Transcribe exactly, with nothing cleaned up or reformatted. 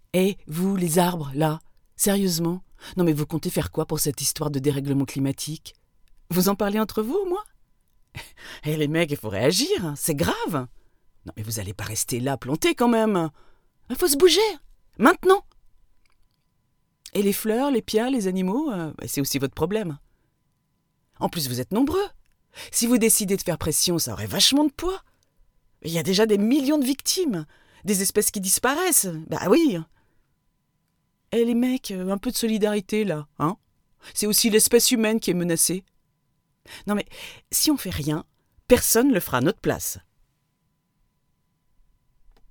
Eh, vous, les arbres, là, sérieusement? Non mais vous comptez faire quoi pour cette histoire de dérèglement climatique? Vous en parlez entre vous, au moins? Eh les mecs, il faut réagir, hein, c'est grave. Non mais vous allez pas rester là plantés quand même. Il faut se bouger, maintenant. Et les fleurs, les pias, les animaux, euh, bah, c'est aussi votre problème. En plus, vous êtes nombreux. Si vous décidez de faire pression, ça aurait vachement de poids. Il y a déjà des millions de victimes, des espèces qui disparaissent. Bah oui. Eh les mecs, un peu de solidarité là, hein? C'est aussi l'espèce humaine qui est menacée. Non mais, si on fait rien, personne le fera à notre place.